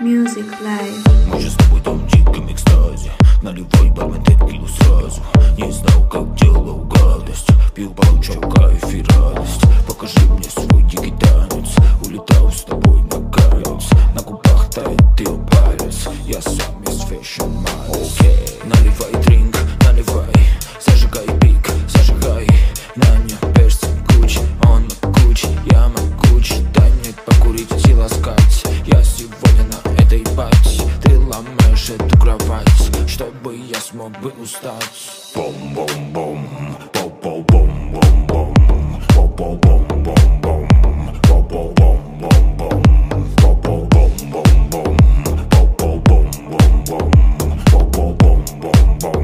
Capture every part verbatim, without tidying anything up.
Music Live. Мы же с тобой там в диком экстазе. Наливай бармен текилу сразу. Не знал, как делал гадость. Пил, получал кайф и радость. Покажи мне свой дикий танец. Улетал с тобой на кайф. На губах тает ее палец. Я сам из фэшн майс. Окей, наливай дринк, наливай. Зажигай пик, зажигай. На мне перси Гуччи, он Гуччи, я могучий. Дай мне покурить и ласкать. Я сегодня на этой пати. Ты ломаешь эту кровать, чтобы я смог бы устать. Бом-бом-бом, бом-бом-бом-бом-бом, бом-бом-бом-бом-бом, бом-бом-бом-бом-бом, бом-бом-бом-бом-бом, бом-бом-бом-бом-бом, бом-бом-бом-бом-бом,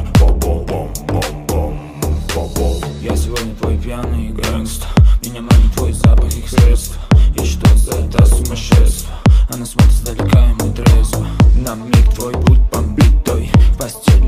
бом-бом-бом-бом-бом. Я сегодня твой пьяный гэнгста. Меня манит твой запах их средств. Я считаю за это сумасшествие. Она смотрит сдалека, и мы трезво. На миг твой путь побитой. В постель